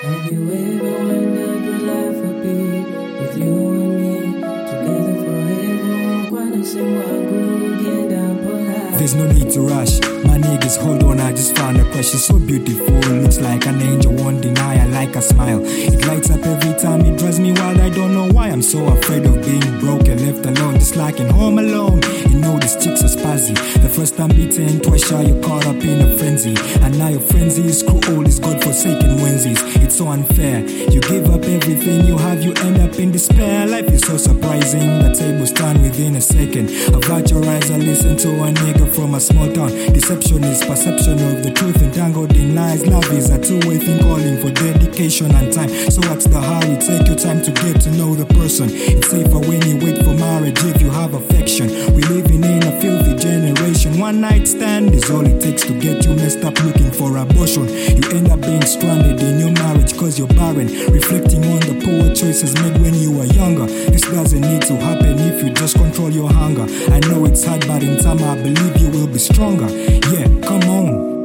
Have you ever wondered what life would be with you and me together forever? Cuando se muagu down por There's no need to rush, my niggas, hold on, I just found a crush. She's so beautiful, looks like an angel, won't deny, I like her smile. It lights up every time, it drives me wild, I don't know why I'm so afraid of being broken, left alone, just like in Home Alone. You know these chicks are spazzy, the first time beaten, twice shy, you're caught up in a frenzy. And now your frenzy is cruel, these God-forsaken Wednesdays. It's so unfair, you give up everything you have, you end up in despair. Life is so surprising, the tables turn within a second. Avert your eyes and listen to a nigga from a small town. Deception is perception of the truth entangled in lies. Love is a two-way thing calling for dedication and time. So what's the hurry? Take your time to get to know the person. It's safer when you wait for marriage if you have affection. We're living in a filthy generation. One night stand is all it takes to get you messed up looking for abortion. You end up being stranded in your marriage cause you're barren, reflecting on the poor choices made when you were younger. This doesn't need to happen if you just control your hunger. I know it's hard, but in time I believe you will be stronger. Yeah, come on.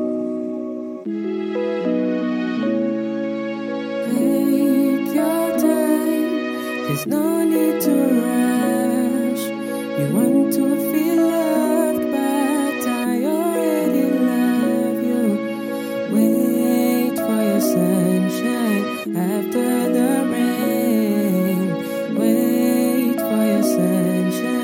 Take your time, there's no need to rush. You want to feel loved, but I already love you. Wait for your sunshine after the rain. Wait for your sunshine.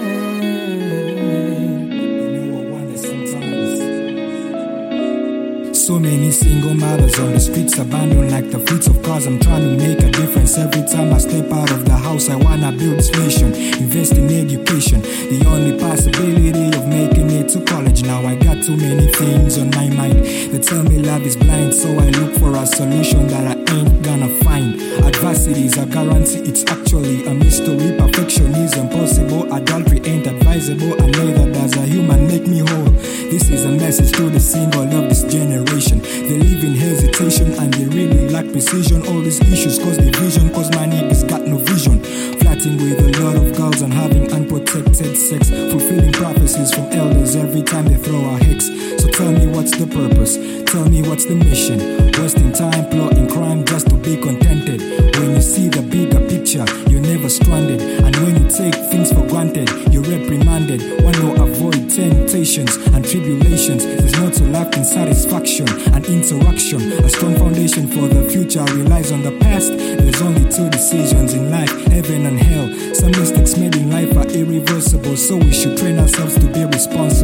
So many single mothers on the streets abandoned like the fleets of cars. I'm trying to make a difference every time I step out of the house. I wanna build this nation, invest in education. The only possibility of making it to college. Now I got too many things on my mind. They tell me love is blind, so I look for a solution that I ain't gonna find. Adversity is a guarantee, it's actually a mystery. Perfection is impossible, adultery ain't advisable, and neither does a human make me whole. This is a message to the single of this generation. They live in hesitation and they really lack precision. All these issues cause division, cause my niggas got no vision. Flirting with a lot of girls and having unprotected sex, fulfilling prophecies from elders every time they throw a hex. So tell me what's the purpose, tell me what's the mission. Wasting time plotting crime just to be contented. When you see the bigger picture, you're never stranded. And when you take things for granted, you're reprimanded. One will avoid temptations and tribulations. There's more to life than satisfaction and interaction. A strong foundation for the future relies on the past. There's only two decisions in life, heaven and hell. Some mistakes made in life are irreversible, so we should train ourselves to be responsible.